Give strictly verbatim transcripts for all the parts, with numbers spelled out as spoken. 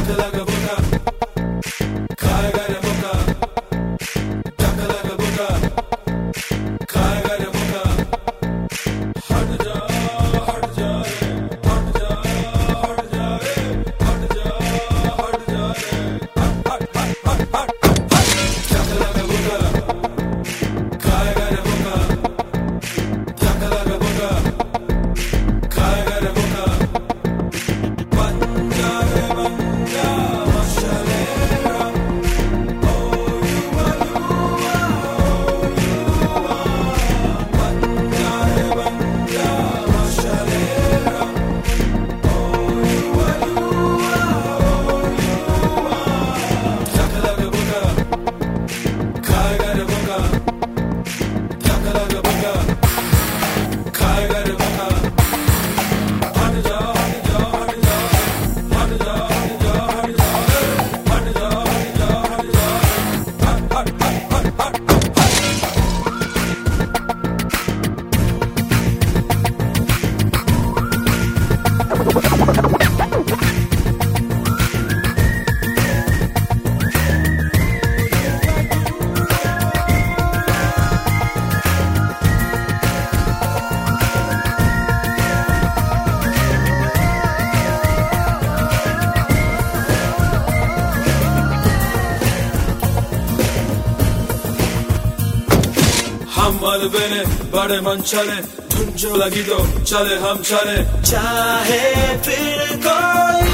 हम मलबे ने बड़े मन चले धुन जो लगी तो चले हम चले चाहे फिर कोई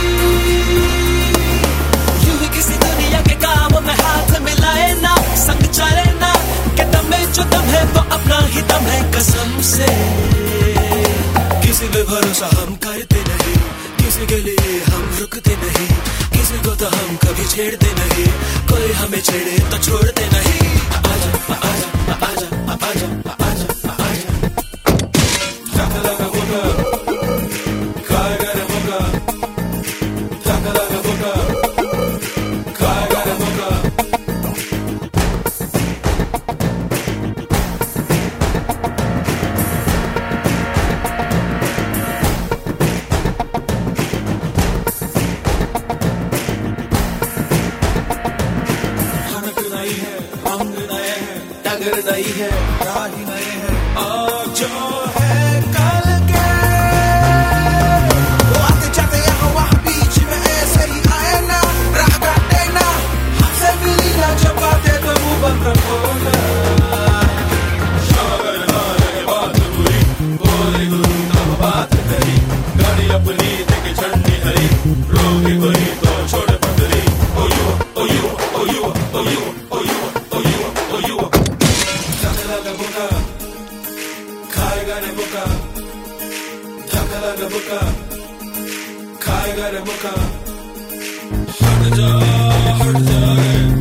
यूं ही किसी दुनिया के काम में हाथ मिलाए ना संग चले ना कि दम में जो दम है वो अपना ही दम है कसम से किसी पे भरोसा हम करते नहीं किसी के लिए हम रुकते नहीं किसी को तो हम कभी छेड़ते नहीं कोई हमें छेड़े तो छोड़ते नहीं आजा आजा आजा आजा आजा आजा Chakalaga boga Kaigare boga Chakalaga boga Kaigare boga हनक नहीं है अंग नए हैं टगर नहीं है राह नए हैं और जो है कल के वो आते जाते यहाँ वहाँ बीच में ऐसे ही आए ना राह काटे ना हमसे मिली ना जब बातें तो मुंह बंद रखो ना अगर ना लगे बात बुरी बोले गुरु तब बात करी गाड़ी अपनी देखे झंडी हरी रोके कोई तो छोड़ पतरी ओ यू ओ यू ओ यू ओ यू ओ यू ओ यू ओ यू Chakalaga boga Kaigare boga Chakalaga boga Kaigare boga हट जा हट जा रे